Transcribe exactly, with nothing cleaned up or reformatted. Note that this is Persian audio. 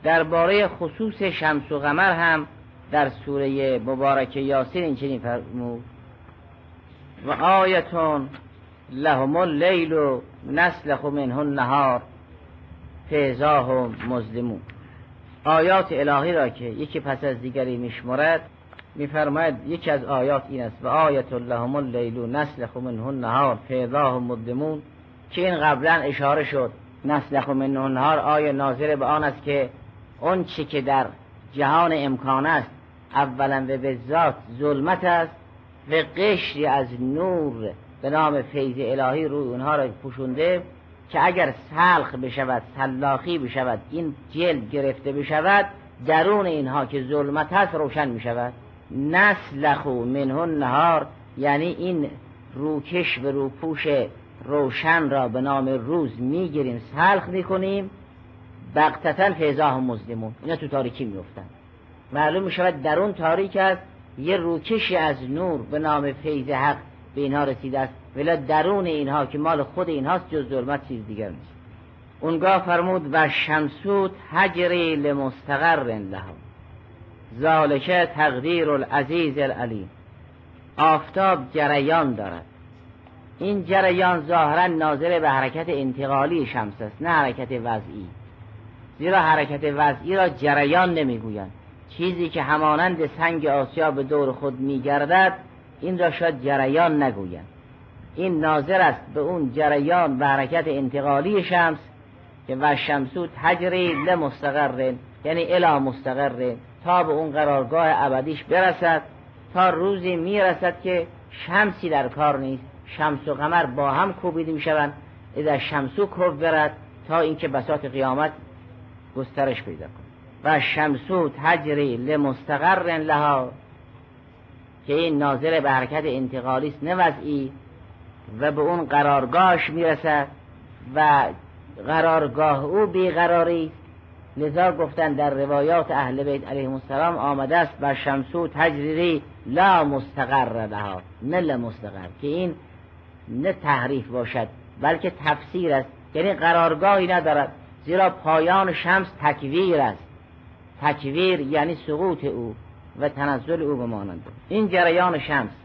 درباره خصوص شمس و قمر هم در سوره مبارکه یاسین این چنین فرمود: و آیتون لهم اللیل نسلخ منه النهار فاذا هم مظلمون. آیات الهی را که یکی پس از دیگری میشمرد، میفرماید یکی از آیات این است: و آیت لهم اللیل نسلخ منه النهار فاذا هم مظلمون، که این قبلا اشاره شد. نسلخ منه النهار آیه ناظر به آن است که اون چی که در جهان امکان است اولا و به ذات ظلمت است و قشری از نور به نام فیض الهی روی اونها را پوشونده که اگر سلخ بشود، سلاخی بشود، این جلد گرفته بشود، درون اینها که ظلمت هست روشن میشود. نسلخو منه النهار یعنی این روکش و روپوش روشن را به نام روز میگیریم، سلخ میکنیم، بغتتاً فاذا هم مظلمون، اینا تو تاریکی میفتن. معلوم میشود در اون تاریک است یه روکشی از نور به نام فیض حق به اینها رسیده است، ولی درون اینها که مال خود اینهاست جز ظلمت چیز دیگر نیست. اونگاه فرمود: و شمسو تجری لمستقر لها ذالک تقدیر العزیز العلیم. آفتاب جریان دارد، این جریان ظاهرا ناظر به حرکت انتقالی شمس است، نه حرکت وضعی، زیرا حرکت وضعی را جریان نمیگویند. چیزی که همانند سنگ آسیا به دور خود میگردد این را شاید جریان نگویند. این ناظر است به اون جریان و حرکت انتقالی شمس که و شمسو تجری لمستقر یعنی الی مستقر، تا به اون قرارگاه ابدیش برسد، تا روزی میرسد که شمسی در کار نیست، شمس و قمر با هم کوبیده میشوند، اذا شمسو کبرت، تا اینکه بساط قیامت گسترش پیدا کنه. و شمسو تجری لمستقر لها که این ناظر به حرکت انتقالی است نه وضعی، و به اون قرارگاهش میرسد و قرارگاه او بیقراری است. لذا گفتن در روایات اهل بیت علیهم السلام آمده است: و شمسو تجری لا مستقر لها، نه لمستقر، که این نه تحریف باشد بلکه تفسیر است، یعنی قرارگاهی ندارد، زیرا پایان شمس تکویر است. تکویر یعنی سقوط او و تنزل او به مانند این جریان شمس